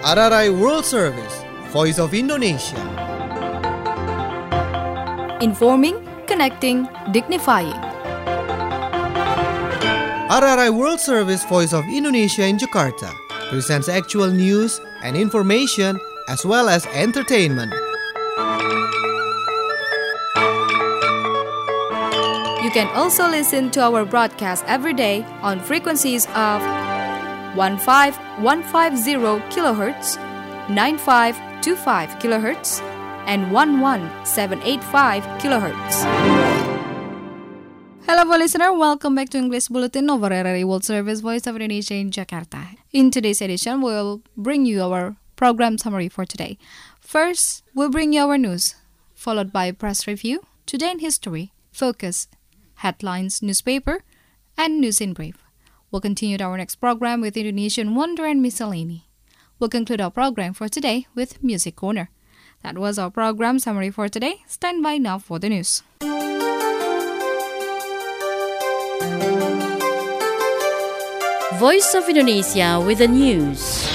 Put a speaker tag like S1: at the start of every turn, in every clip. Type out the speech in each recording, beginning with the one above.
S1: RRI World Service, Voice of Indonesia.
S2: Informing, connecting, dignifying.
S1: RRI World Service, Voice of Indonesia in Jakarta presents actual news and information as well as entertainment.
S2: You can also listen to our broadcast every day on frequencies of 15150 kHz, 9525 kHz, and 11785 kHz. Hello, listener. Welcome back to English Bulletin of RRI World Service, Voice of Indonesia in Jakarta. In today's edition, we'll bring you our program summary for today. First, we'll bring you our news, followed by press review, Today in History, Focus, Headlines, Newspaper, and News in Brief. We'll continue our next program with Indonesian Wonder and Miscellany. We'll conclude our program for today with Music Corner. That was our program summary for today. Stand by now for the news.
S3: Voice of Indonesia with the news.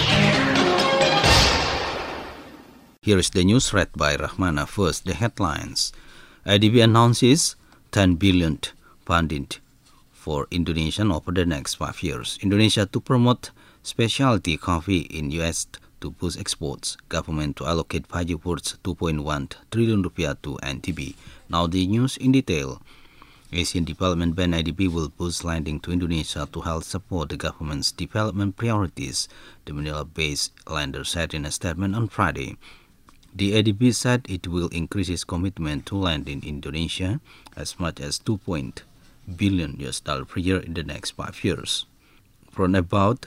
S4: Here is the news read by Rahmana. First, the headlines. IDB announces 10 billion funding for Indonesia over the next 5 years. Indonesia to promote specialty coffee in US to boost exports. Government to allocate budget worth 2.1 trillion rupiah to NTB. Now the news in detail. Asian Development Bank IDB will boost lending to Indonesia to help support the government's development priorities, the Manila-based lender said in a statement on Friday. The IDB said it will increase its commitment to lend in Indonesia as much as $2 billion per year in the next 5 years, from about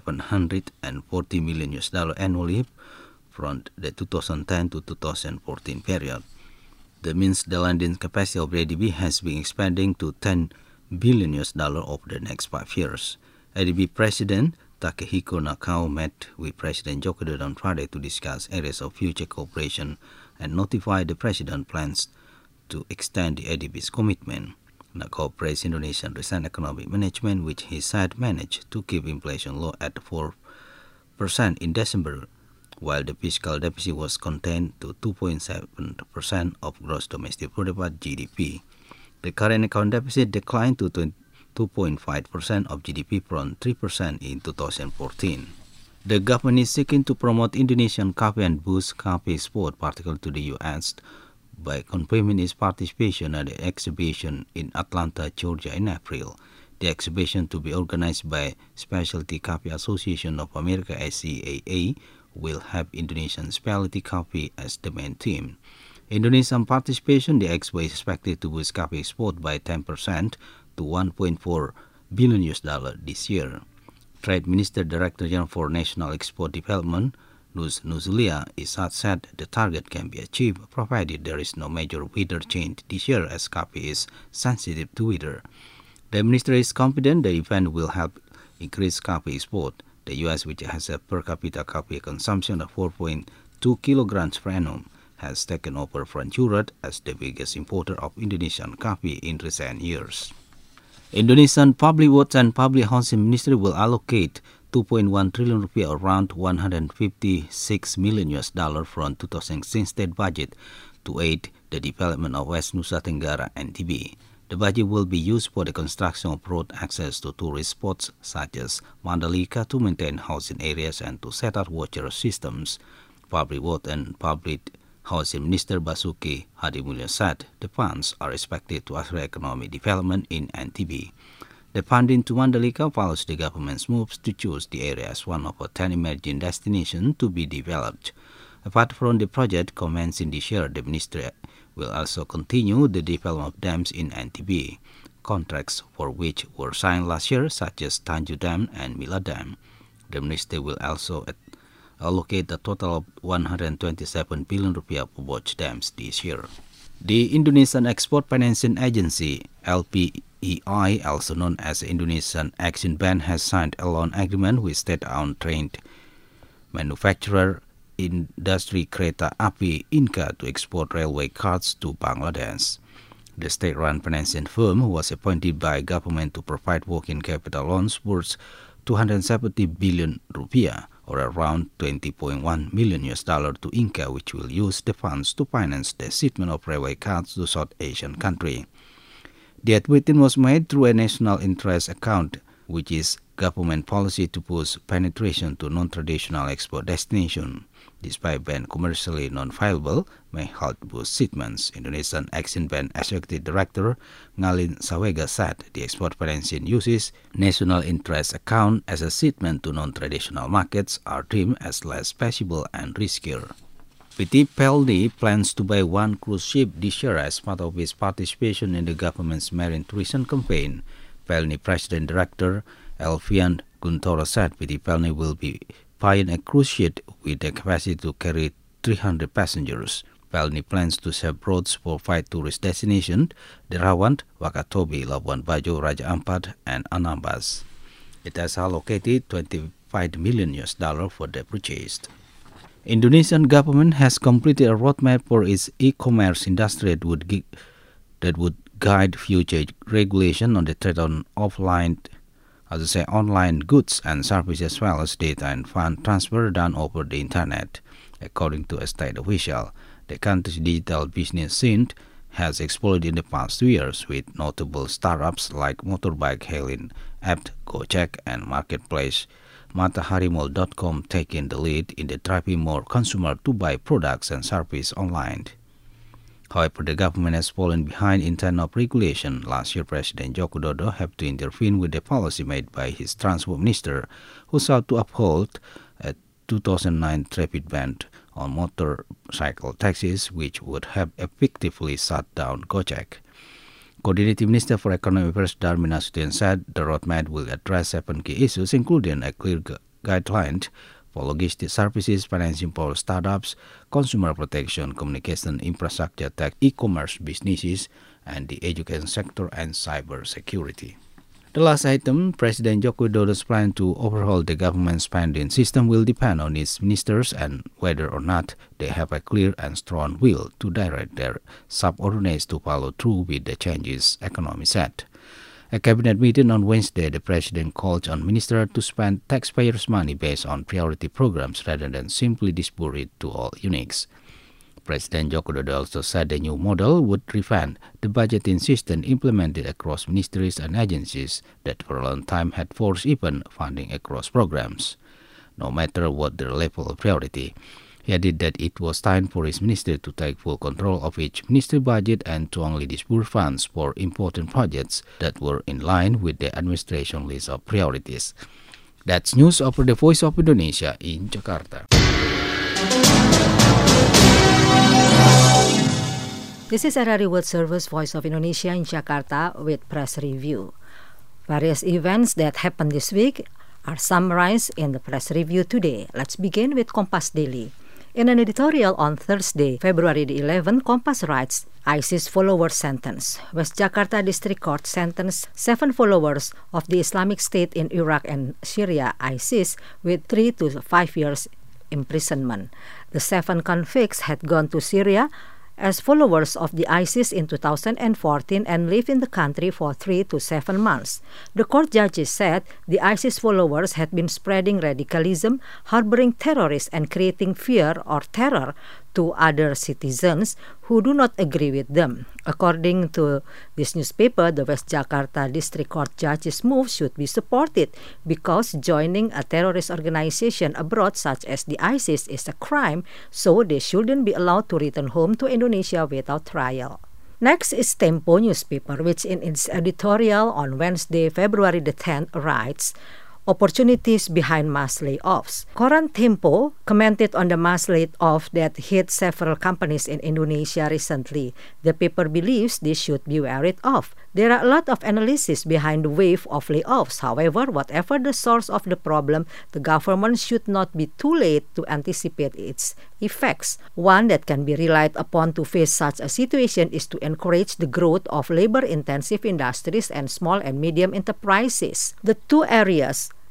S4: $740 million annually from the 2010 to 2014 period. That means the lending capacity of the IDB has been expanding to $10 billion over the next 5 years. IDB President Takehiko Nakao met with President Joko Widodo on Friday to discuss areas of future cooperation and notify the President plans to extend the IDB's commitment. Nakao praised Indonesian recent economic management, which he said managed to keep inflation low at 4% in December, while the fiscal deficit was contained to 2.7% of gross domestic product (GDP). The current account deficit declined to 2.5% of GDP from 3% in 2014. The government is seeking to promote Indonesian coffee and boost coffee export, particularly to the U.S., by confirming its participation at the exhibition in Atlanta, Georgia in April. The exhibition, to be organized by Specialty Coffee Association of America (SCAA), will have Indonesian specialty coffee as the main theme. Indonesian participation, the expo is expected to boost coffee export by 10% to $1.4 billion this year. Trade Minister Director General for National Export Development, Nuz Nuzulia, said the target can be achieved provided there is no major weather change this year, as coffee is sensitive to weather. The minister is confident the event will help increase coffee export. The U.S., which has a per capita coffee consumption of 4.2 kilograms per annum, has taken over from Europe as the biggest importer of Indonesian coffee in recent years. Indonesian Public Works and Public Housing Ministry will allocate 2.1 trillion rupiah, around $156 million from 2016 state budget to aid the development of West Nusa Tenggara (NTB). The budget will be used for the construction of road access to tourist spots such as Mandalika, to maintain housing areas and to set up water systems. Public Works and Public Housing Minister Basuki Hadimulyo said the funds are expected to accelerate economic development in NTB. The funding to Mandalika follows the government's moves to choose the area as one of 10 emerging destinations to be developed. Apart from the project commencing this year, the ministry will also continue the development of dams in NTB, contracts for which were signed last year, such as Tanjung Dam and Mila Dam. The ministry will also allocate a total of 127 billion rupiah for both dams this year. The Indonesian Export Financing Agency, LPEI, also known as the Indonesian Exim Bank, has signed a loan agreement with state-owned train manufacturer Industri Kereta Api Inka to export railway cars to Bangladesh. The state-run financing firm was appointed by government to provide working capital loans worth 270 billion rupiah or around $20.1 million to Inca, which will use the funds to finance the shipment of railway cars to South Asian country. The advertisement was made through a national interest account, which is government policy to push penetration to non-traditional export destinations. Despite being commercially non-viable, may help boost shipments. Indonesian Exim Bank Executive Director Ngalin Sawega said the export financing uses national interest account as a shipment to non-traditional markets are deemed as less feasible and riskier. PT Pelni plans to buy one cruise ship this year as part of its participation in the government's marine tourism campaign. Pelni President Director Elvian Guntoro said PT Pelni will be buying a cruise ship with the capacity to carry 300 passengers. Pelni plans to serve routes for 5 tourist destinations: Derawan, Wakatobi, Labuan Bajo, Raja Ampat, and Anambas. It has allocated $25 million for the purchase. Indonesian government has completed a roadmap for its e-commerce industry that would guide future regulation on the trade on online goods and services, as well as data and fund transfer done over the internet. According to a state official, the country's digital business scene has exploded in the past 2 years, with notable startups like motorbike hailing app Gojek and marketplace Mataharimall.com taking the lead in the driving more consumers to buy products and services online. However, the government has fallen behind in terms of regulation. Last year, President Joko Widodo had to intervene with the policy made by his transport minister, who sought to uphold a 2009 traffic ban on motorcycle taxis, which would have effectively shut down Gojek. Coordinating Minister for Economic Affairs Darmin Nasution said the roadmap will address 7 key issues, including a clear guideline for logistics services, financing for startups, consumer protection, communication infrastructure, tech, e-commerce businesses, and the education sector and cyber security. The last item, President Joko Widodo's plan to overhaul the government spending system will depend on its ministers and whether or not they have a clear and strong will to direct their subordinates to follow through with the changes, economy said. A cabinet meeting on Wednesday, the president called on ministers to spend taxpayers' money based on priority programs rather than simply disburse it to all units. President Joko Widodo also said the new model would revamp the budgeting system implemented across ministries and agencies that for a long time had forced even funding across programs, no matter what their level of priority. He added that it was time for his ministry to take full control of each ministry budget and to only disburse funds for important projects that were in line with the administration list of priorities. That's news over the Voice of Indonesia in Jakarta.
S5: This is RRI World Service Voice of Indonesia in Jakarta with press review. Various events that happened this week are summarized in the press review today. Let's begin with Kompas Daily. In an editorial on Thursday, February 11, Kompas writes, ISIS followers sentence. West Jakarta District Court sentenced 7 followers of the Islamic State in Iraq and Syria, ISIS, with 3 to 5 years imprisonment. The 7 convicts had gone to Syria as followers of the ISIS in 2014 and lived in the country for 3 to 7 months. The court judges said the ISIS followers had been spreading radicalism, harboring terrorists, and creating fear or terror to other citizens who do not agree with them. According to this newspaper, the West Jakarta District Court judges' move should be supported because joining a terrorist organization abroad such as the ISIS is a crime, so they shouldn't be allowed to return home to Indonesia without trial. Next is Tempo newspaper, which in its editorial on Wednesday, February the 10th, writes, Opportunities behind mass layoffs. Koran Tempo commented on the mass layoff that hit several companies in Indonesia recently. The paper believes this should be waried of. There are a lot of analysis behind the wave of layoffs. However, whatever the source of the problem, the government should not be too late to anticipate its effects. One that can be relied upon to face such a situation is to encourage the growth of labor-intensive industries and small and medium enterprises. The 2 areas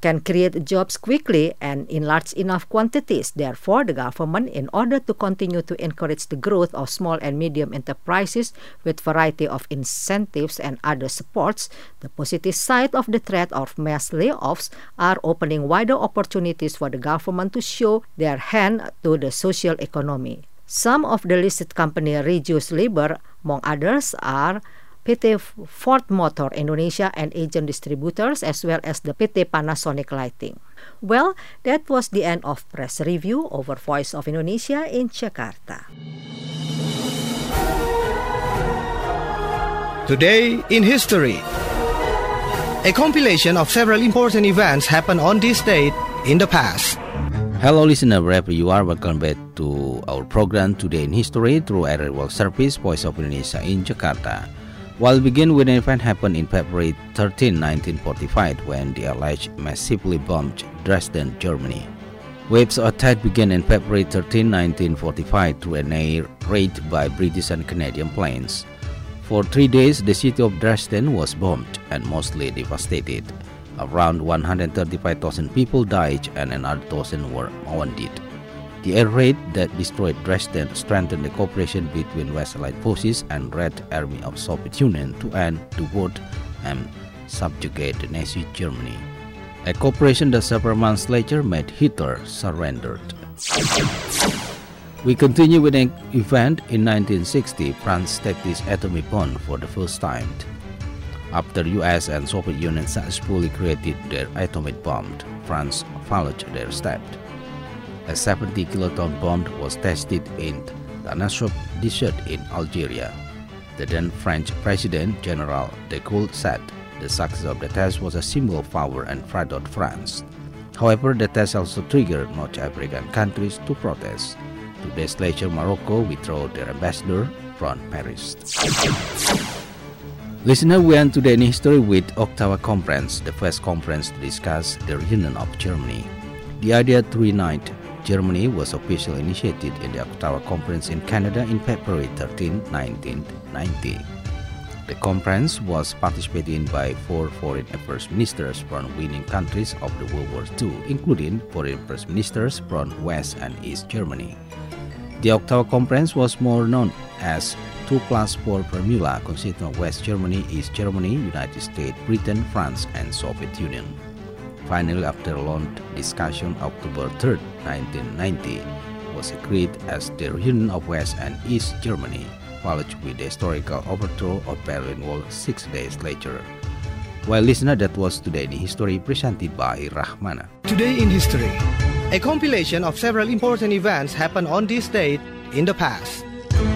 S5: can create jobs quickly and in large enough quantities. Therefore, the government, in order to continue to encourage the growth of small and medium enterprises with variety of incentives and other supports, the positive side of the threat of mass layoffs are opening wider opportunities for the government to show their hand to the social economy. Some of the listed companies reduce labor, among others are PT Ford Motor Indonesia and agent distributors, as well as the PT Panasonic Lighting. Well, that was the end of press review over Voice of Indonesia in Jakarta.
S1: Today in History. A compilation of several important events happened on this date in the past.
S4: Hello listener, wherever you are, welcome back to our program Today in History through RRI World Service, Voice of Indonesia in Jakarta. We'll begin with an event happened in February 13, 1945, when the Allies massively bombed Dresden, Germany. Waves of attack began in February 13, 1945 through an air raid by British and Canadian planes. For 3 days, the city of Dresden was bombed and mostly devastated. Around 135,000 people died and another 1,000 were wounded. The air raid that destroyed Dresden strengthened the cooperation between West Allied forces and Red Army of Soviet Union to end the war and subjugate the Nazi Germany. A cooperation that several months later made Hitler surrender. We continue with an event in 1960. France tested its atomic bomb for the first time. After US and Soviet Union successfully created their atomic bomb, France followed their step. A 70-kiloton bomb was tested in the Anasop Desert in Algeria. The then French President General de Gaulle said the success of the test was a symbol of power and pride of France. However, the test also triggered North African countries to protest. 2 days later, Morocco withdrew their ambassador from Paris. Listener, we end today in history with Ottawa Conference, the first conference to discuss the reunion of Germany. The idea to reunite Germany was officially initiated in the Ottawa Conference in Canada in February 13, 1990. The conference was participated in by 4 foreign affairs ministers from winning countries of the World War II, including foreign affairs ministers from West and East Germany. The Ottawa Conference was more known as 2+4 formula, consisting of West Germany, East Germany, United States, Britain, France, and Soviet Union. Finally, after a long discussion, October 3, 1990 was agreed as the reunion of West and East Germany, followed with the historical overthrow of Berlin Wall 6 days later. Well, listener, that was Today in History presented by Rahmana.
S1: Today in History. A compilation of several important events happened on this date in the past.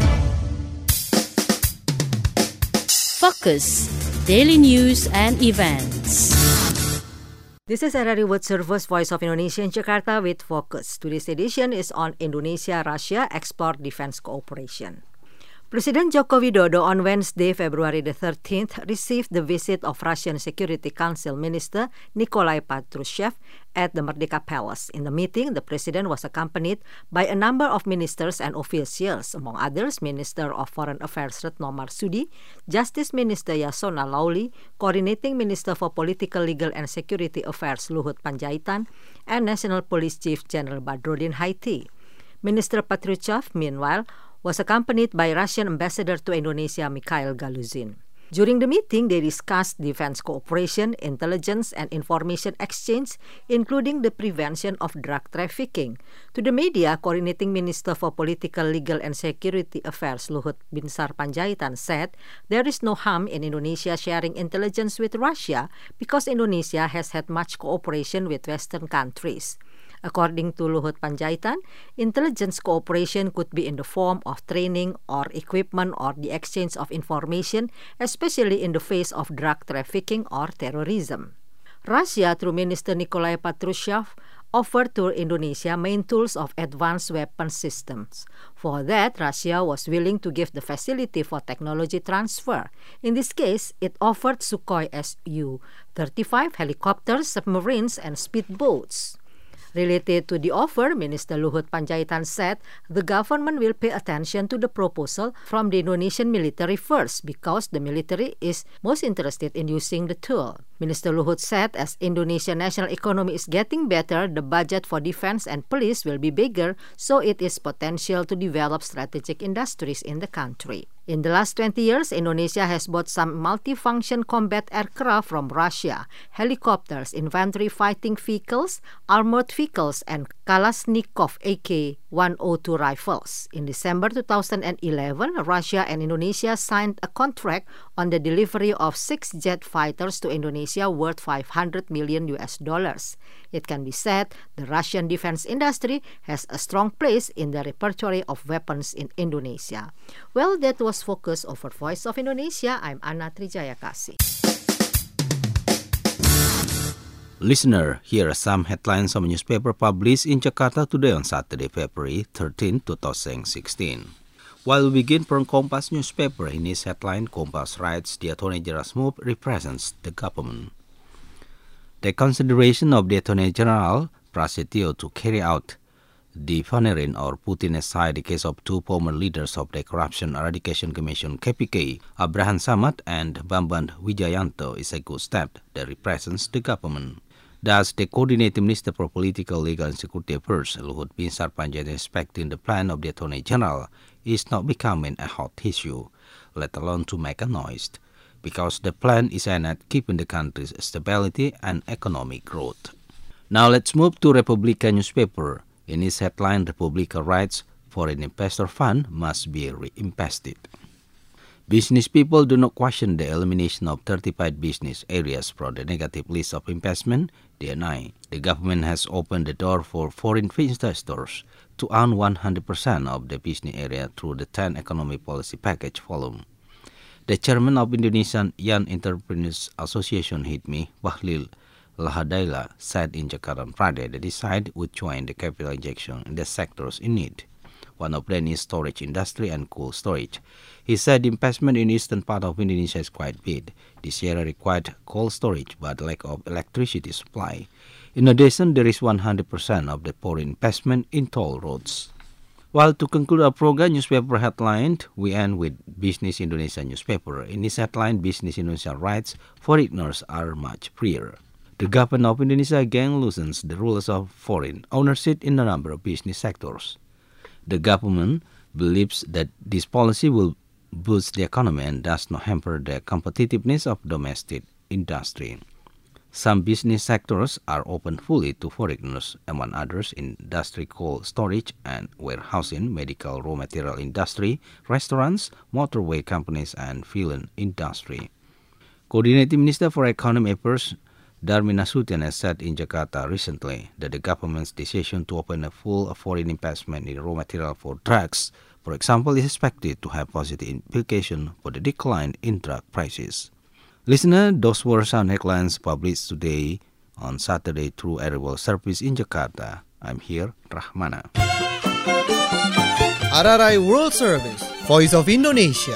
S3: Focus, daily news and events.
S5: This is RRI World Service, Voice of Indonesia in Jakarta with Focus. Today's edition is on Indonesia-Russia Export Defense Cooperation. President Joko Widodo on Wednesday, February the 13th, received the visit of Russian Security Council Minister Nikolai Patrushev at the Merdeka Palace. In the meeting, the president was accompanied by a number of ministers and officials, among others Minister of Foreign Affairs Retno Marsudi, Justice Minister Yasona Lawli, Coordinating Minister for Political, Legal and Security Affairs Luhut Panjaitan, and National Police Chief General Badrodin Haiti. Minister Patrushev, meanwhile, was accompanied by Russian Ambassador to Indonesia Mikhail Galuzin. During the meeting, they discussed defense cooperation, intelligence and information exchange, including the prevention of drug trafficking. To the media, Coordinating Minister for Political, Legal and Security Affairs Luhut Binsar Panjaitan said there is no harm in Indonesia sharing intelligence with Russia because Indonesia has had much cooperation with Western countries. According to Luhut Panjaitan, intelligence cooperation could be in the form of training or equipment or the exchange of information, especially in the face of drug trafficking or terrorism. Russia, through Minister Nikolai Patrushev, offered to Indonesia main tools of advanced weapon systems. For that, Russia was willing to give the facility for technology transfer. In this case, it offered Sukhoi Su-35 helicopters, submarines, and speedboats. Related to the offer, Minister Luhut Panjaitan said the government will pay attention to the proposal from the Indonesian military first because the military is most interested in using the tool. Minister Luhut said as Indonesia's national economy is getting better, the budget for defense and police will be bigger, so it is potential to develop strategic industries in the country. In the last 20 years, Indonesia has bought some multifunction combat aircraft from Russia, helicopters, infantry fighting vehicles, armored vehicles, and Kalashnikov AK-102 rifles. In December 2011, Russia and Indonesia signed a contract on the delivery of 6 jet fighters to Indonesia worth $500 million. It can be said the Russian defense industry has a strong place in the repertoire of weapons in Indonesia. Well, that was Focus over Voice of Indonesia. I'm Anna Trijayakasi.
S4: Listener, here are some headlines of a newspaper published in Jakarta today on Saturday, February 13, 2016. While we begin from Kompas newspaper, in his headline, Kompas writes, the Attorney General's move represents the government. The consideration of the Attorney General, Prasetyo, to carry out defunding or putting aside the case of 2 former leaders of the Corruption Eradication Commission KPK, Abraham Samad and Bambang Wijayanto, is a good step that represents the government. Thus, the Coordinating Minister for Political, Legal and Security Affairs, Luhut Bin Sarpanjaitan, expecting the plan of the Attorney General is not becoming a hot issue, let alone to make a noise, because the plan is aimed at keeping the country's stability and economic growth. Now let's move to Republika newspaper. In its headline, Republika writes, foreign investor fund must be reinvested. Business people do not question the elimination of 35 business areas from the negative list of investment, DNI. The government has opened the door for foreign investors to own 100% of the business area through the 10 economic policy package volume. The chairman of Indonesian Young Entrepreneurs Association, HIDMI, Bahlil Lahadaila, said in Jakarta on Friday that his side would join the capital injection in the sectors in need. One of them is storage industry and cold storage. He said the investment in eastern part of Indonesia is quite big. This area required cold storage but lack of electricity supply. In addition, there is 100% of the foreign investment in toll roads. Well, to conclude our program, newspaper headline, we end with Business Indonesia newspaper. In this headline, Business Indonesia writes, foreigners are much freer. The government of Indonesia again loosens the rules of foreign ownership in a number of business sectors. The government believes that this policy will boost the economy and does not hamper the competitiveness of domestic industry. Some business sectors are open fully to foreigners, among others industry, cold storage and warehousing, medical raw material industry, restaurants, motorway companies, and film industry. Coordinating Minister for Economic Affairs Darmin Nasution has said in Jakarta recently that the government's decision to open a full foreign investment in raw material for drugs, for example, is expected to have positive implications for the decline in drug prices. Listener, those were some headlines published today on Saturday through Aerial Service in Jakarta. I'm here, Rahmana.
S1: RRI World Service, Voice of Indonesia.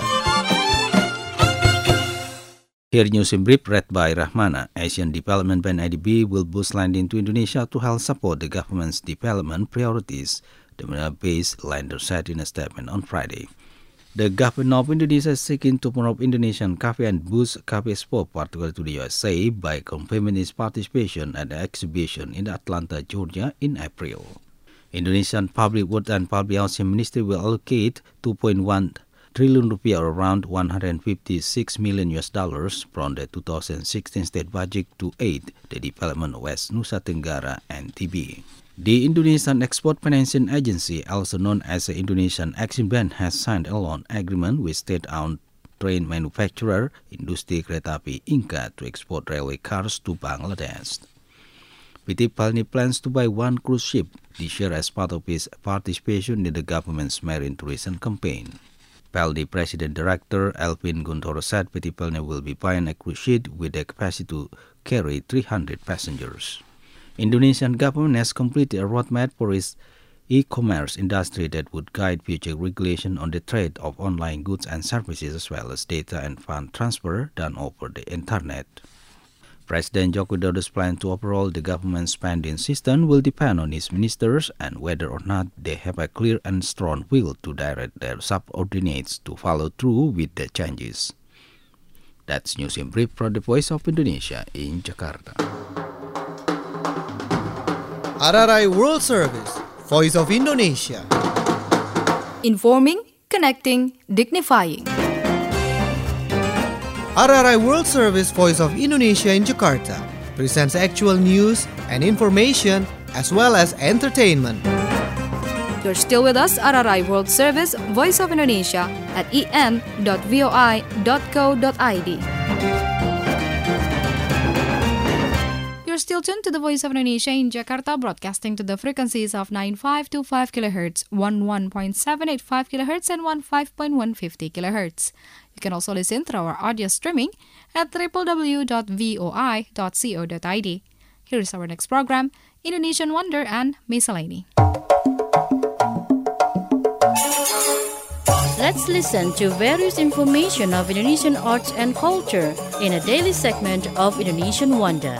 S4: Here news in brief read by Rahmana. Asian Development Bank ADB will boost lending to Indonesia to help support the government's development priorities, the Manila-based lender said in a statement on Friday. The government of Indonesia is seeking to promote Indonesian coffee and boost coffee export, particularly to the USA, by confirming its participation at the exhibition in Atlanta, Georgia in April. Indonesian Public Works and Public Housing Ministry will allocate 2.1 trillion rupiah, or around $156 million from the 2016 state budget to aid the development of West Nusa Tenggara and NTB. The Indonesian Export Financing Agency, also known as the Indonesian Exim Bank, has signed a loan agreement with state-owned train manufacturer Industri Kereta Api Inka to export railway cars to Bangladesh. PT Palni plans to buy 1 cruise ship this year as part of its participation in the government's marine tourism campaign. Palni President Director Elvin Guntoro said PT Palni will be buying a cruise ship with the capacity to carry 300 passengers. Indonesian government has completed a roadmap for its e-commerce industry that would guide future regulation on the trade of online goods and services, as well as data and fund transfer done over the internet. President Joko Widodo's plan to overhaul the government spending system will depend on his ministers and whether or not they have a clear and strong will to direct their subordinates to follow through with the changes. That's news in brief from the Voice of Indonesia in Jakarta.
S1: RRI World Service, Voice of Indonesia.
S2: Informing, connecting, dignifying.
S1: RRI World Service, Voice of Indonesia in Jakarta presents actual news and information as well as entertainment.
S2: You're still with us, RRI World Service, Voice of Indonesia at en.voi.co.id. You're still tuned to the Voice of Indonesia in Jakarta, broadcasting to the frequencies of 9525 kHz, 11.785 kHz, and 15.150 kHz. You can also listen through our audio streaming at www.voi.co.id. Here is our next program, Indonesian Wonder and Miscellany.
S3: Let's listen to various information of Indonesian arts and culture in a daily segment of Indonesian Wonder.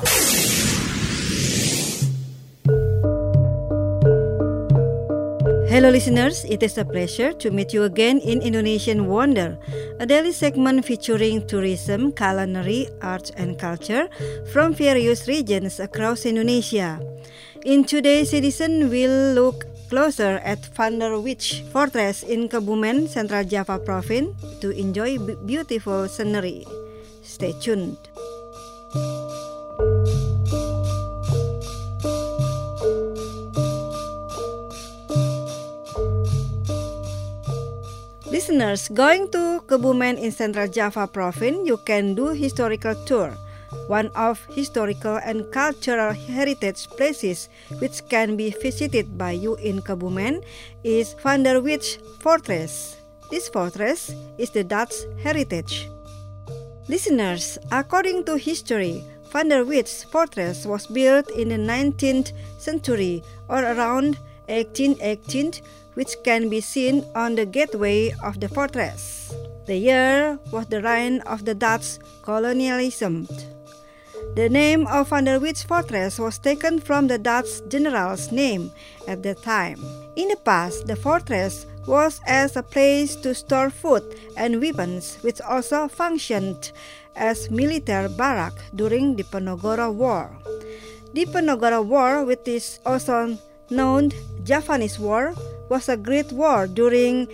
S6: Hello listeners, it is a pleasure to meet you again in Indonesian Wonder, a daily segment featuring tourism, culinary, arts and culture from various regions across Indonesia. In today's edition, we'll look closer at Van der Wijk Fortress in Kebumen, Central Java Province to enjoy beautiful scenery. Stay tuned. Listeners, going to Kebumen in Central Java Province, you can do historical tour. One of historical and cultural heritage places which can be visited by you in Kebumen is Van der Wijk Fortress. This fortress is the Dutch heritage. Listeners, according to history, Van der Wijk Fortress was built in the 19th century or around 1818, which can be seen on the gateway of the fortress. The year was the reign of the Dutch colonialism. The name of Van der Wijk Fortress was taken from the Dutch general's name at that time. In the past, the fortress was as a place to store food and weapons, which also functioned as military barrack during the Diponegoro War. Diponegoro War, which is also known Javanese War, was a great war during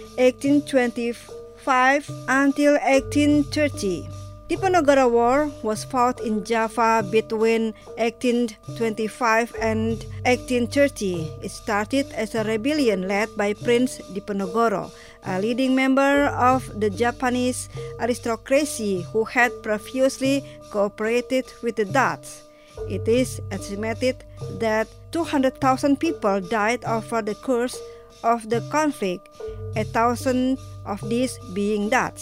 S6: 1825 until 1830. Diponegoro War was fought in Java between 1825 and 1830. It started as a rebellion led by Prince Diponegoro, a leading member of the Japanese aristocracy who had previously cooperated with the Dutch. It is estimated that 200,000 people died over the course of the conflict, 1,000 of these being Dutch.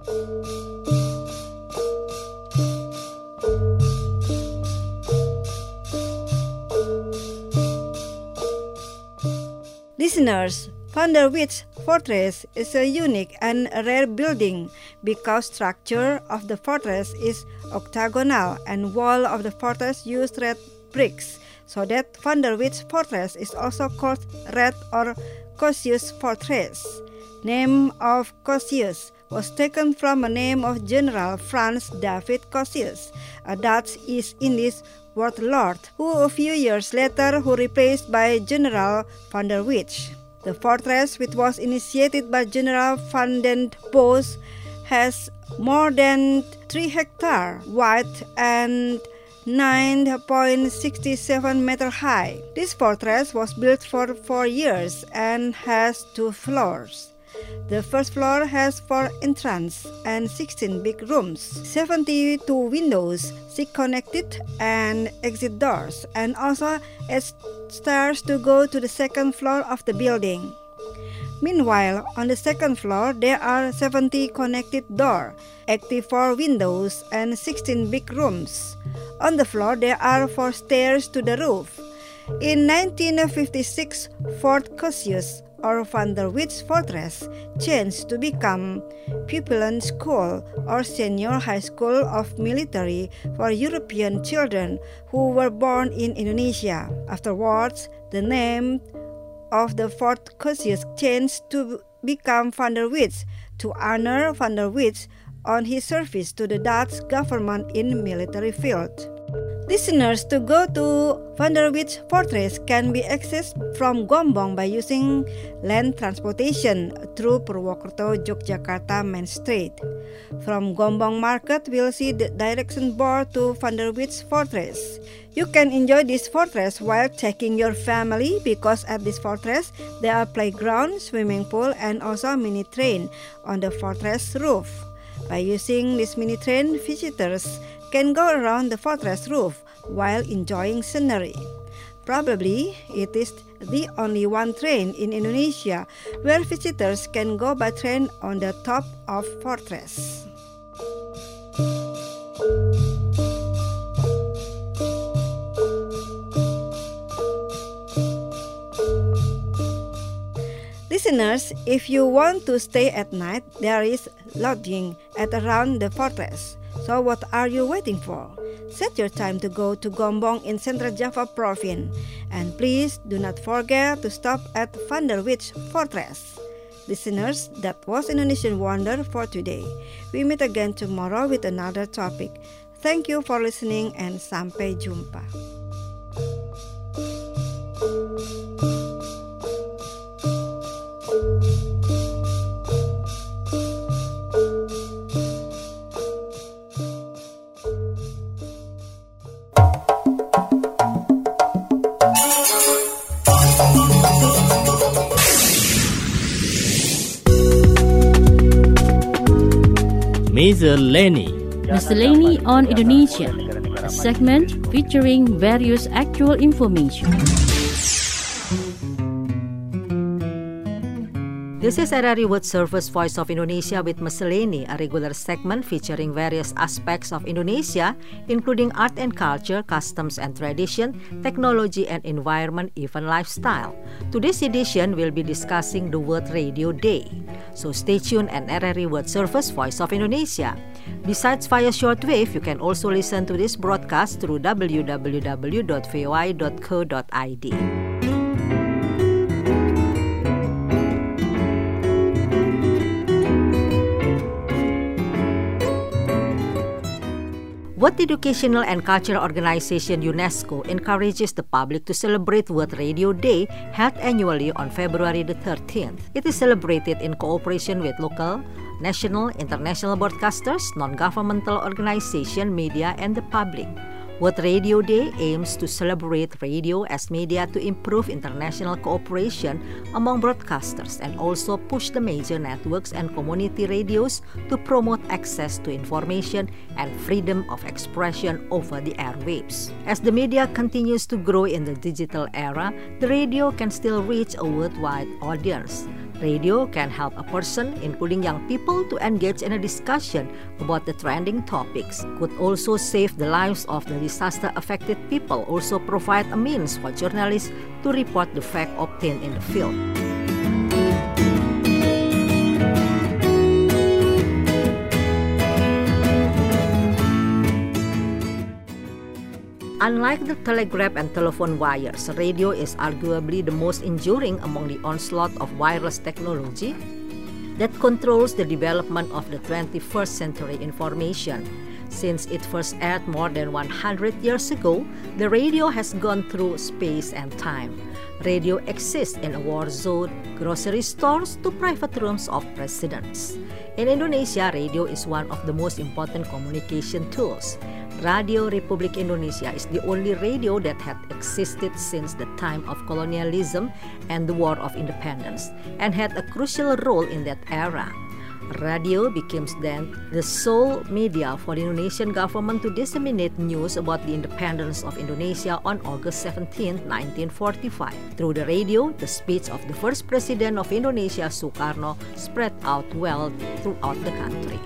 S6: Listeners, Van der Wijk Fortress is a unique and rare building because structure of the fortress is octagonal and wall of the fortress used red bricks, so that Van der Wijk Fortress is also called Red or Cossius Fortress. Name of Cossius was taken from a name of General Frans David Cossius, a Dutch East Indies warlord, who a few years later was replaced by General Van der Wijk. The fortress, which was initiated by General Van den Bosch, has more than 3 hectares wide and 9.67 meters high. This fortress was built for 4 years and has 2 floors. The first floor has 4 entrances and 16 big rooms, 72 windows, 6 connected and exit doors, and also 8 stairs to go to the second floor of the building. Meanwhile, on the second floor, there are 70 connected doors, 84 windows, and 16 big rooms. On the floor, there are 4 stairs to the roof. In 1956, Fort Cossius, or Van der Wijk Fortress, changed to become Pupillen School or Senior High School of Military for European children who were born in Indonesia. Afterwards, the name of the Fort Cossius changed to become Van der Wijk to honor Van der Wijk on his service to the Dutch government in military field. Listeners, to go to Van der Wijk Fortress can be accessed from Gombong by using land transportation through Purwokerto, Yogyakarta Main Street. From Gombong Market, we'll see the direction board to Van der Wijk Fortress. You can enjoy this fortress while taking your family because at this fortress there are playground, swimming pool, and also a mini train on the fortress roof. By using this mini train, visitors can go around the fortress roof while enjoying scenery. Probably, it is the only one train in Indonesia where visitors can go by train on the top of fortress. Listeners, if you want to stay at night, there is lodging at around the fortress. So what are you waiting for? Set your time to go to Gombong in Central Java Province. And please do not forget to stop at Van der Wijk Fortress. Listeners, that was Indonesian Wonder for today. We meet again tomorrow with another topic. Thank you for listening and sampai jumpa.
S3: Miscellany on Indonesia, a segment featuring various actual information.
S5: This is RRI World Service Voice of Indonesia with Miscellany, a regular segment featuring various aspects of Indonesia, including art and culture, customs and tradition, technology and environment, even lifestyle. Today's edition will be discussing the World Radio Day. So stay tuned and RRI World Service Voice of Indonesia. Besides via shortwave, you can also listen to this broadcast through www.voi.co.id. World Educational and Cultural Organization UNESCO encourages the public to celebrate World Radio Day, held annually on February the 13th. It is celebrated in cooperation with local, national, international broadcasters, non-governmental organizations, media, and the public. World Radio Day aims to celebrate radio as media to improve international cooperation among broadcasters and also push the major networks and community radios to promote access to information and freedom of expression over the airwaves. As the media continues to grow in the digital era, the radio can still reach a worldwide audience. Radio can help a person, including young people, to engage in a discussion about the trending topics, could also save the lives of the disaster-affected people, also provide a means for journalists to report the fact obtained in the field. Unlike the telegraph and telephone wires, radio is arguably the most enduring among the onslaught of wireless technology that controls the development of the 21st century information. Since it first aired more than 100 years ago, the radio has gone through space and time. Radio exists in a war zone, grocery stores, to private rooms of presidents. In Indonesia, radio is one of the most important communication tools. Radio Republik Indonesia is the only radio that had existed since the time of colonialism and the War of Independence, and had a crucial role in that era. Radio became then the sole media for the Indonesian government to disseminate news about the independence of Indonesia on August 17, 1945. Through the radio, the speech of the first president of Indonesia, Sukarno, spread out well throughout the country.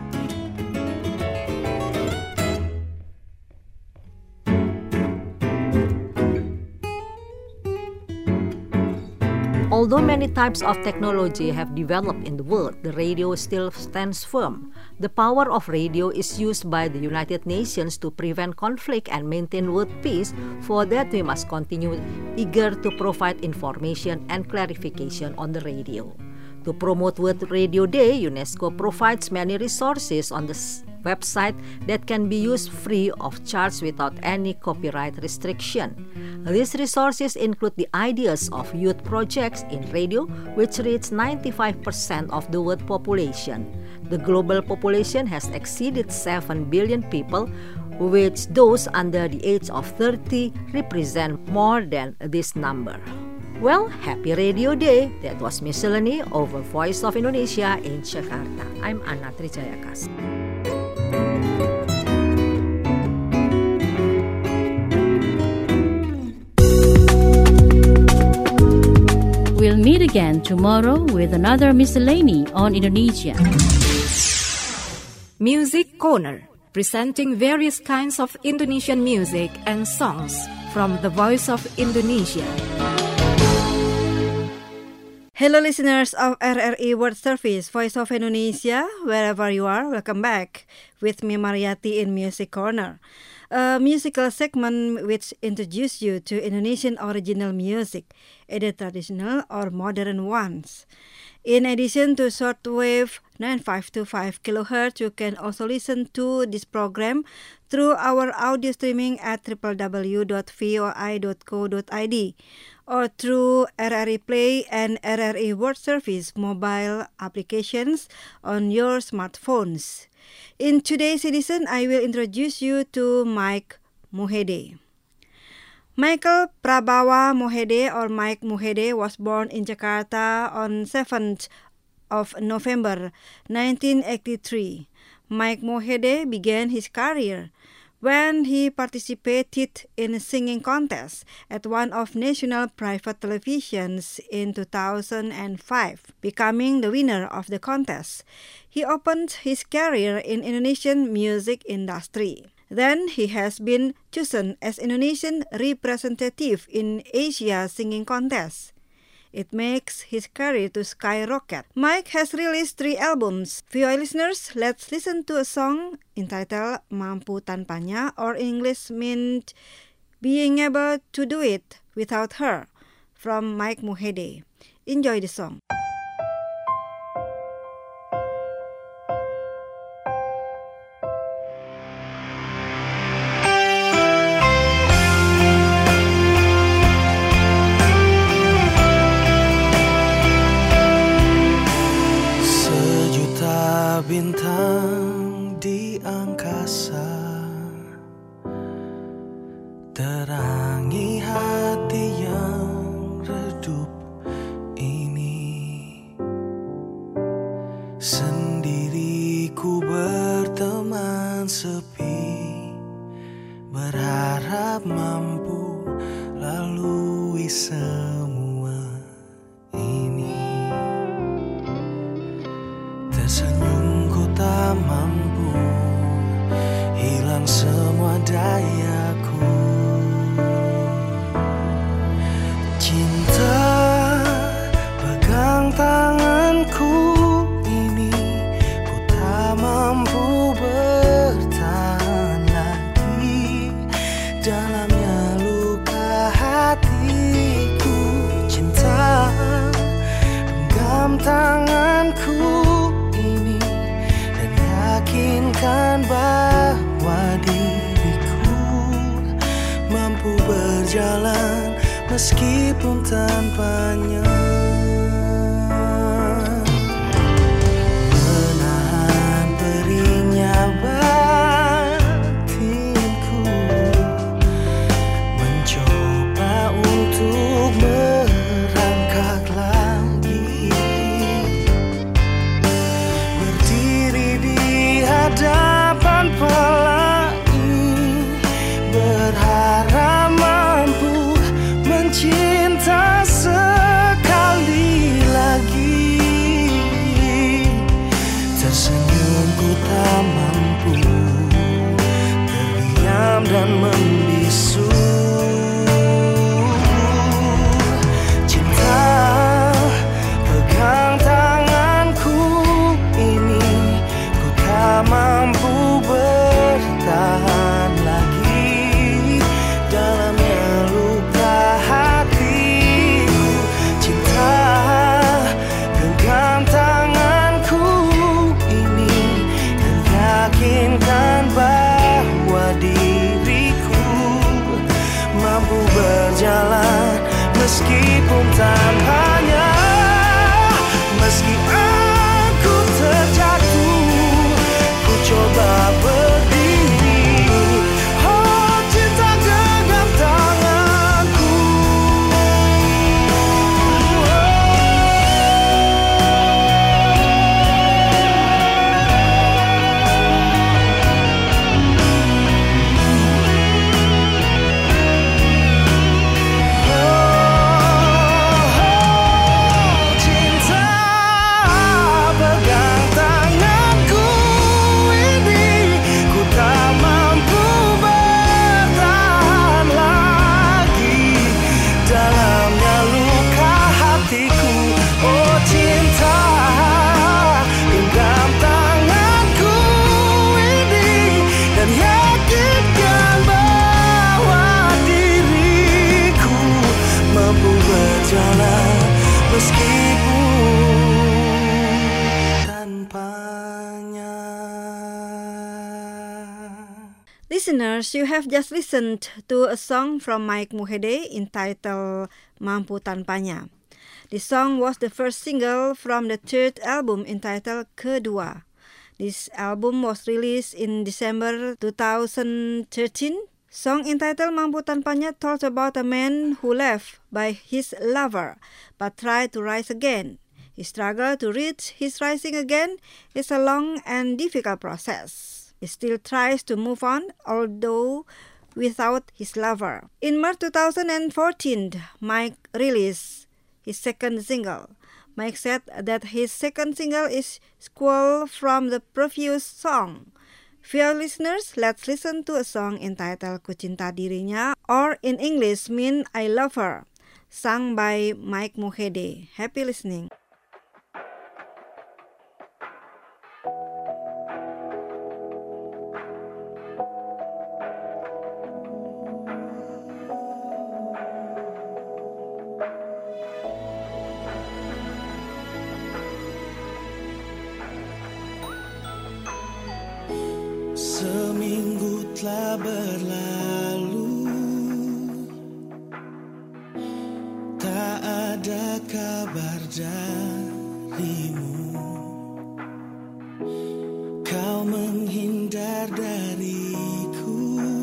S5: Although many types of technology have developed in the world, the radio still stands firm. The power of radio is used by the United Nations to prevent conflict and maintain world peace. For that, we must continue eager to provide information and clarification on the radio. To promote World Radio Day, UNESCO provides many resources on the website that can be used free of charge without any copyright restriction. These resources include the ideas of youth projects in radio, which reach 95% of the world population. The global population has exceeded 7 billion people, which those under the age of 30 represent more than this number. Well, happy Radio Day. That was Miscellany over Voice of Indonesia in Jakarta. I'm Anna Trijayakas.
S3: We'll meet again tomorrow with another Miscellany on Indonesia.
S7: Music Corner, presenting various kinds of Indonesian music and songs from the Voice of Indonesia.
S6: Hello listeners of RRI World Service, Voice of Indonesia, wherever you are, welcome back with me Mariati in Music Corner, a musical segment which introduces you to Indonesian original music, either traditional or modern ones. In addition to shortwave 9525 kHz, you can also listen to this program through our audio streaming at www.voi.co.id or through RRI Play and RRI World Service mobile applications on your smartphones. In today's edition, I will introduce you to Mike Mohede. Michael Prabawa Mohede or Mike Mohede was born in Jakarta on 7th of November 1983. Mike Mohede began his career when he participated in a singing contest at one of national private televisions in 2005, becoming the winner of the contest. He opened his career in Indonesian music industry. Then he has been chosen as Indonesian representative in Asia Singing Contest. It makes his career to skyrocket. Mike has released 3 albums. For your listeners, let's listen to a song entitled Mampu Tanpanya, or English meant Being Able to Do It Without Her, from Mike Mohede. Enjoy the song.
S8: Bintang di angkasa terangi hati yang redup ini. Sendiriku berteman sepi, berharap mampu lalui semua ini. Tersenyum tak mampu hilang semua dayaku. Cinta pegang tanganku ini, ku tak mampu bertahan lagi. Dalamnya luka hatiku. Cinta genggam tanganku ini dan yakinkan bahwa diriku mampu berjalan meskipun tanpanya. Menahan perihnya batinku, mencoba untuk merangkak lagi, berdiri di hadapan pelangi, berharap mampu mencinta sekali lagi. Tersenyum ku tak mampu terdiam dan membisu. Cinta pegang tanganku ini, ku tak mampu bertahan lagi. Dalamnya luka hatiku. Cinta genggam
S6: Listeners, you have just listened to a song from Mike Mohede entitled Mampu Tanpanya. The song was the first single from the third album entitled Kedua. This album was released in December 2013. Song entitled Mampu Tanpanya tells about a man who left by his lover but tried to rise again. His struggle to reach his rising again is a long and difficult process. He still tries to move on, although without his lover. In March 2014, Mike released his second single. Mike said that his second single is sequel from the previous song. For listeners, let's listen to a song entitled Ku Cinta Dirinya, or in English mean I Love Her, sung by Mike Mohede. Happy listening.
S8: Seminggu telah berlalu, tak ada kabar darimu. Kau menghindar dariku,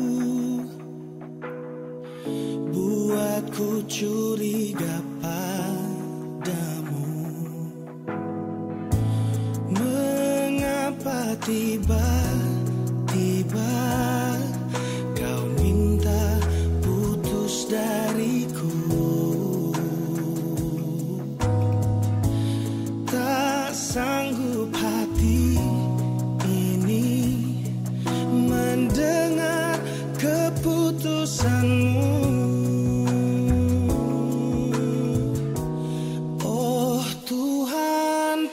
S8: buatku curiga padamu. Mengapa tiba-tiba kau minta putus dariku? Tak sanggup hati ini mendengar keputusanmu. Oh Tuhan,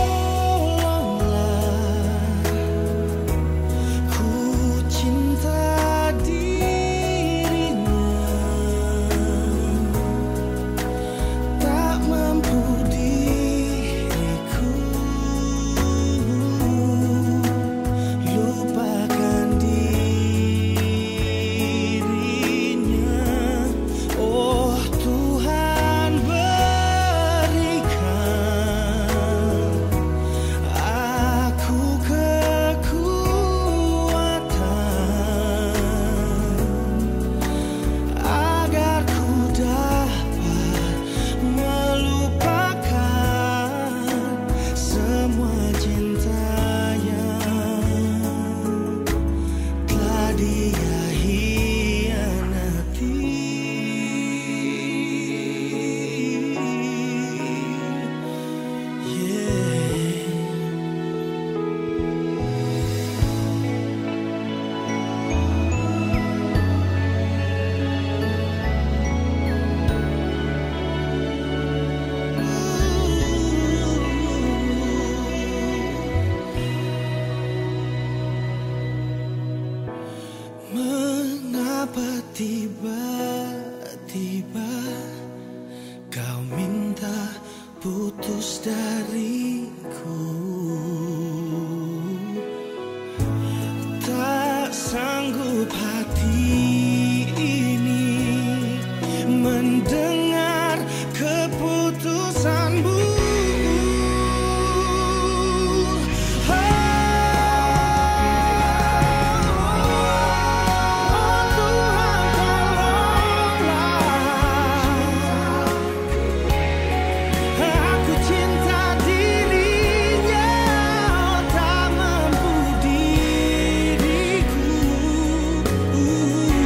S8: mengapa tiba-tiba kau minta putus dariku? Tak sanggup hati ini mendengar keputusanmu. Ooh.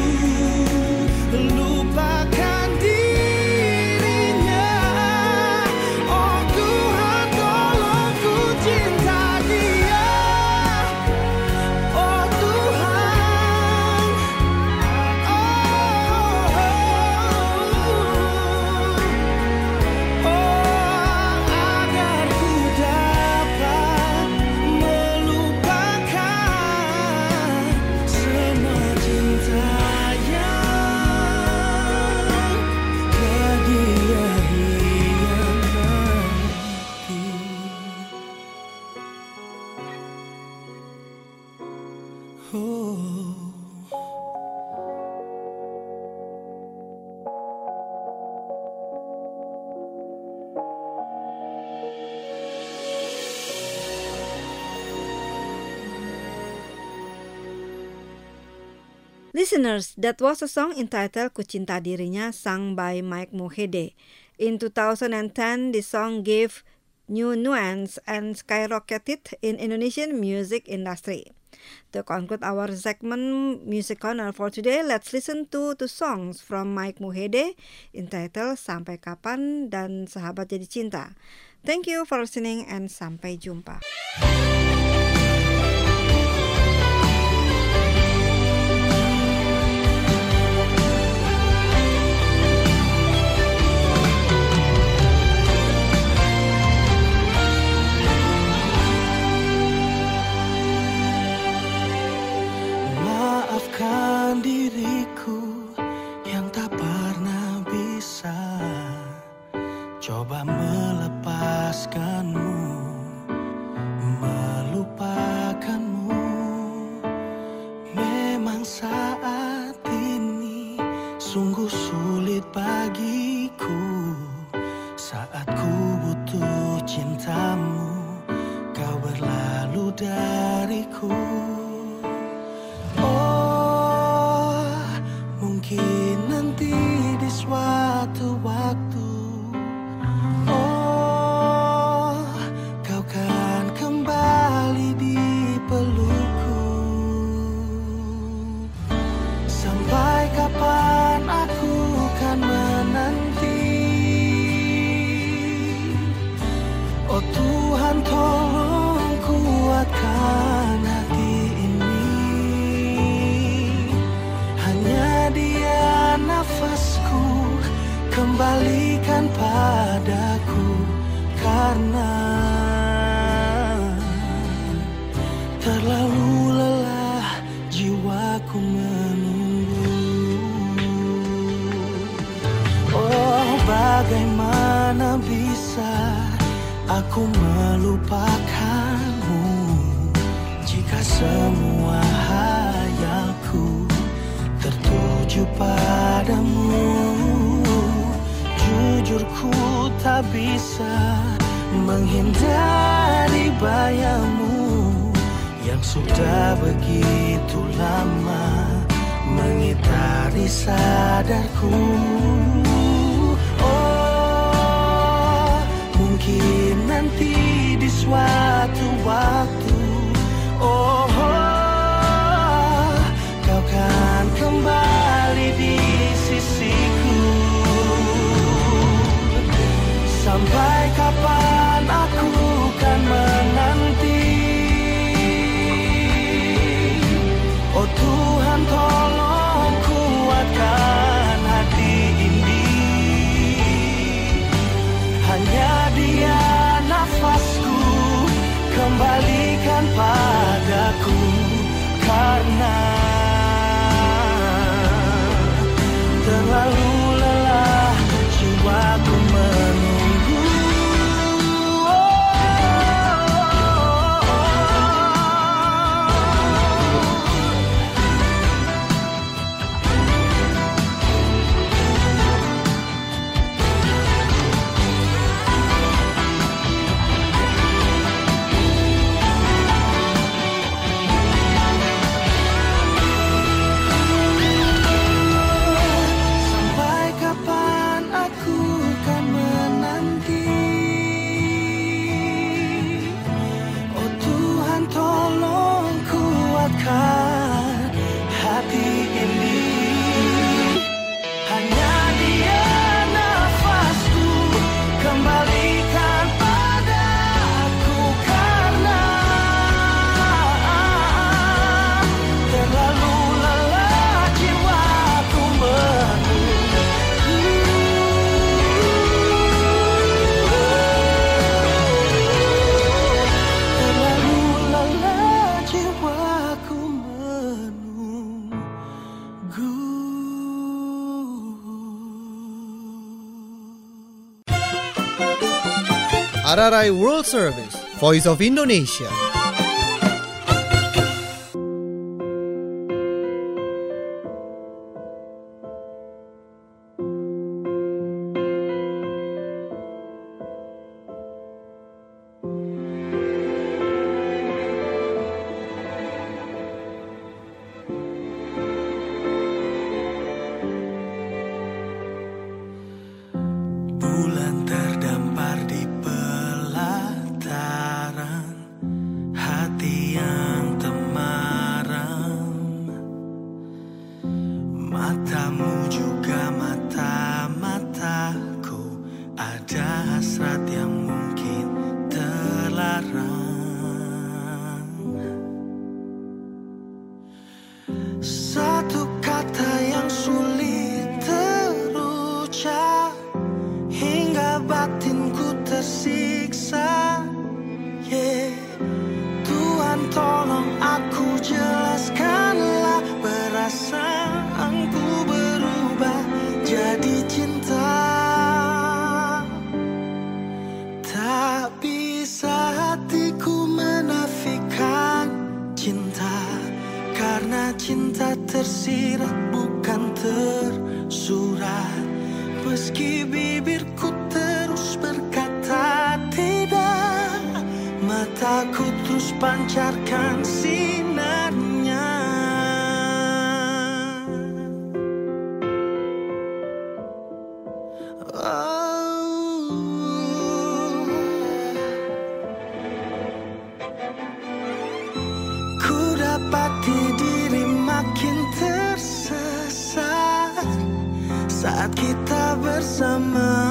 S6: Listeners, that was a song entitled Ku Cinta Dirinya, sung by Mike Mohede. In 2010, the song gave new nuance and skyrocketed in Indonesian music industry. To conclude our segment Music Corner for today, let's listen to two songs from Mike Mohede entitled Sampai Kapan dan Sahabat Jadi Cinta. Thank you for listening and sampai jumpa.
S8: Maafkan diriku yang tak pernah bisa coba melepaskanmu, melupakanmu. Memang saat ini sungguh sulit bagiku. Saat ku butuh cintamu, kau berlalu dariku. Mungkin nanti di suatu waktu, kau kan kembali di pelukku. Sampai kapan aku kan menanti? Oh Tuhan, tolong kuatkan hati ini. Hanya Dia nafasku, kembalikan padaku, karena terlalu lelah jiwaku menunggu. Oh, bagaimana bisa aku melupakanmu jika semua hayalku tertuju padamu. Jujur ku tak bisa menghindari bayangmu yang sudah begitu lama mengitari sadarku. Oh, mungkin nanti di suatu waktu, kau kan kembali di sisiku. Sampai kapan aku kan menanti? Oh Tuhan, tolong kuatkan hati ini. Hanya Dia nafasku, kembalikan padaku, karena terlalu lelah jiwaku menunggu. Hati ini, hanya Dia nafasku, kembalikan padaku, karena terlalu lelah jiwaku menunggu. Terlalu lelah jiwaku
S1: RRI World Service, Voice of Indonesia.
S8: matamu juga mata-mataku. Ada hasrat yang mungkin terlarang. Satu kata yang sulit terucap hingga batinku tersiksa. Tuhan tolong aku jelaskanlah, perasaanku berubah jadi cinta. Tak bisa hatiku menafikan cinta, karena cinta tersirat bukan tersurat. Meski bibirku terus berkata tidak, mataku terus pancarkan sinarnya. Ku dapati diri makin tersesat saat kita bersama.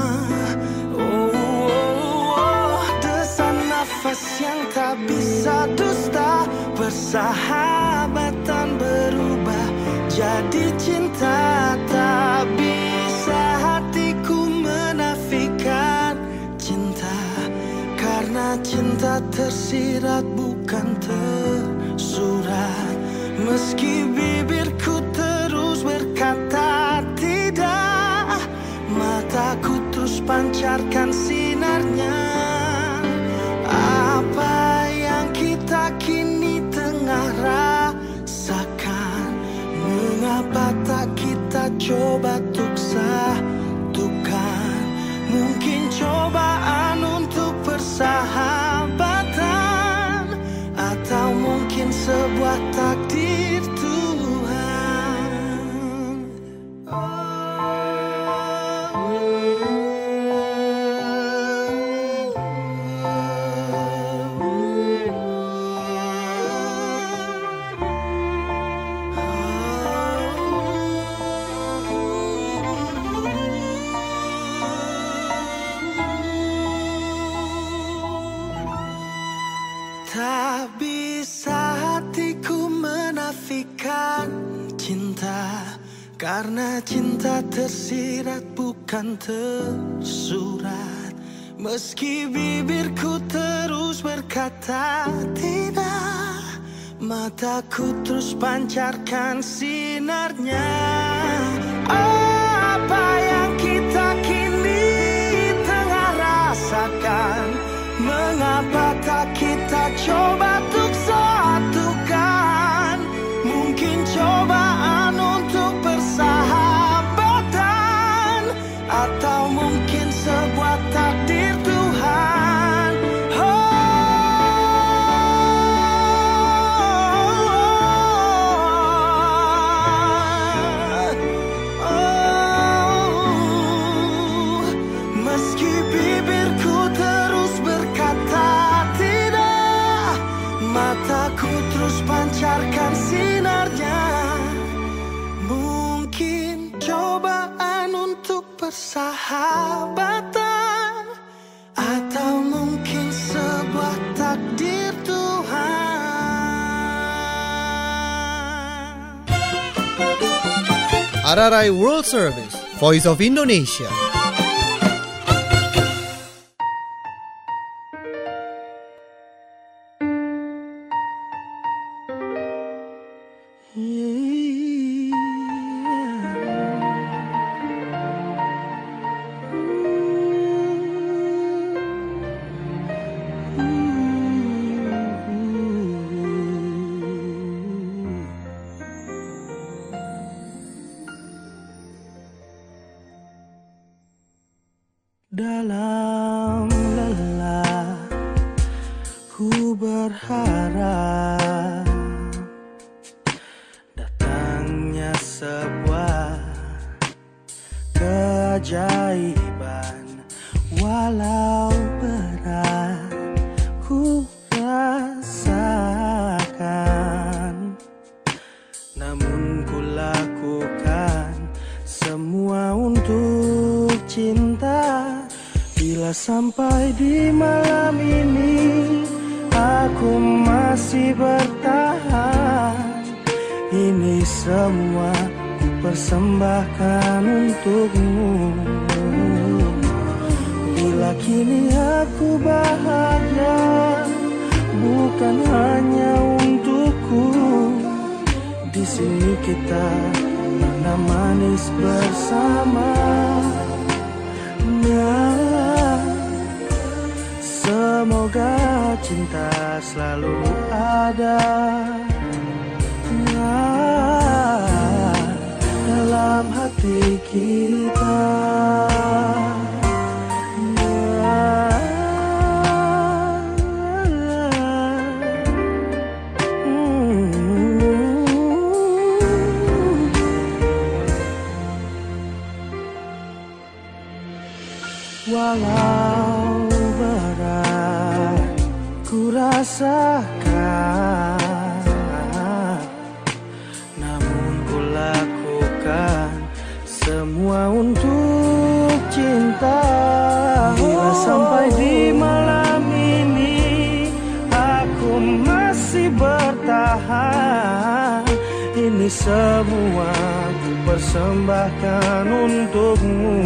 S8: Desan nafas yang tak bisa dusta, persahabatan berubah jadi cinta. Tak bisa hatiku menafikan cinta, karena cinta tersirat bukan tersurat. Meski bibirku terus berkata tidak, mataku terus pancarkan sinarnya. Apa yang kita kini tengah rasakan, mengapa tak kita coba untuk satukan? Mungkin cobaan untuk persahabatan, atau mungkin sebuah takdir Tuhan. Tak bisa hatiku menafikan cinta, karena cinta tersirat bukan tersurat. Meski bibirku terus berkata tidak, mataku terus pancarkan sinarnya. Apa yang kita kini tengah rasakan, mengapa tak kita coba untuk satukan? Mungkin cobaan untuk persahabatan, atau mungkin sebuah takdir Tuhan. Meski bibirku terus berkata tidak, mataku terus pancarkan sinarnya. Mungkin cobaan untuk persahabatan, atau mungkin sebuah takdir Tuhan.
S1: RRI World Service, Voice of Indonesia.
S8: Dalam lelah ku berharap datangnya sebuah keajaiban. Walau berat ku rasakan, namun ku lakukan sampai di malam ini aku masih bertahan. Ini semua ku persembahkan untukmu. Bila kini aku bahagia, bukan hanya untukku. Di sini kita pernah manis bersama. Semoga cinta selalu ada dalam hati kita. Walau berat ku rasakan, namun ku lakukan semua untuk cinta. Bila sampai di malam ini aku masih bertahan, ini semua ku persembahkan untukmu.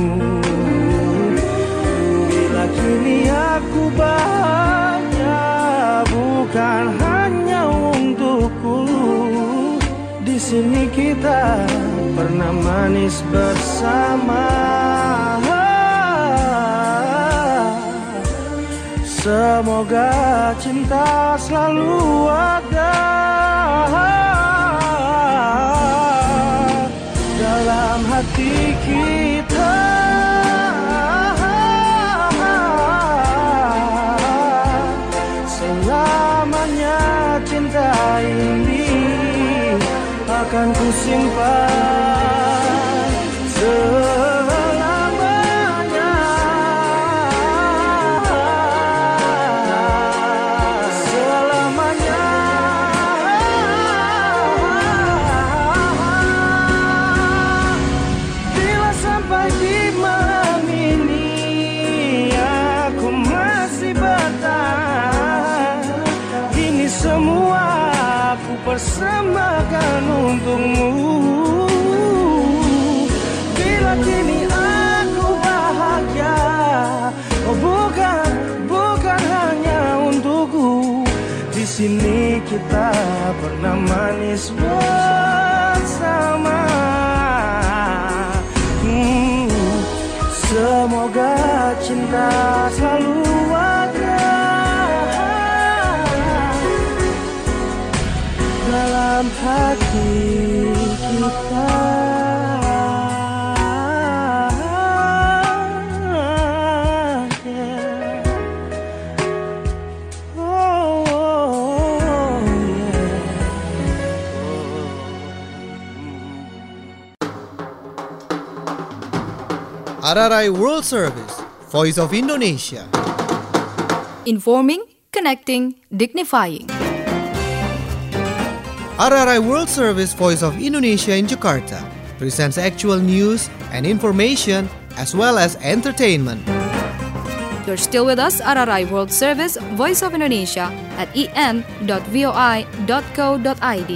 S8: Kini aku bahagia, bukan hanya untukku. Di sini kita pernah manis bersama. Semoga cinta selalu ada dalam hati kita. Cinta ini akan ku simpan selamanya. Selamanya. Bila sampai di malam ini aku masih bertahan, ini semua aku persembahkan untukmu. Bila kini aku bahagia, oh bukan hanya untukku. Di sini kita pernah manis bersama. Semoga cinta selalu ada dalam hati kita.
S1: RRI World Service, Voice of Indonesia.
S2: Informing, connecting, dignifying.
S1: RRI World Service, Voice of Indonesia in Jakarta presents actual news and information as well as entertainment.
S2: You're still with us, RRI World Service, Voice of Indonesia at en.voi.co.id.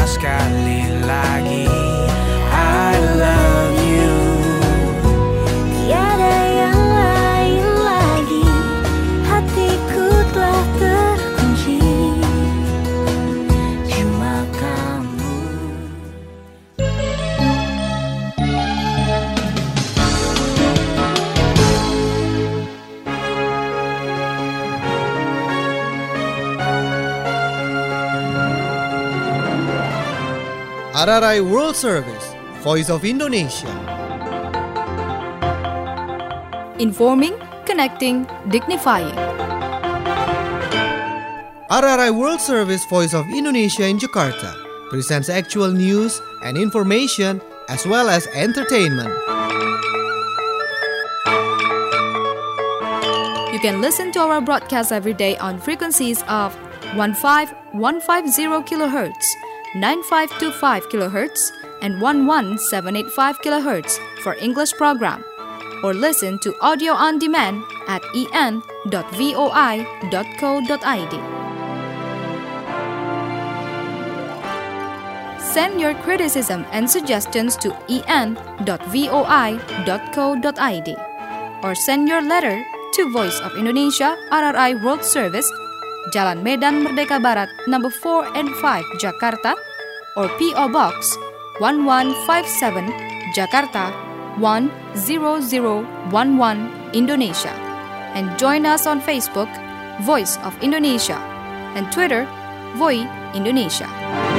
S8: sekali lagi I love you.
S9: Tiada yang lain lagi, hatiku telah terkunci, cuma kamu.
S1: RRI World Service, Voice of Indonesia.
S2: Informing, connecting, dignifying.
S1: RRI World Service, Voice of Indonesia in Jakarta presents actual news and information as well as entertainment.
S2: You can listen to our broadcast every day on frequencies of 15150 kHz, 9525 kHz, and 11785 kHz for English program, or listen to audio on demand at en.voi.co.id. Send your criticism and suggestions to en.voi.co.id or send your letter to Voice of Indonesia RRI World Service, Jalan Medan Merdeka Barat, number 4 and 5, Jakarta, or P.O. Box 1157, Jakarta 10011, Indonesia. And join us on Facebook, Voice of Indonesia, and Twitter, Voi Indonesia.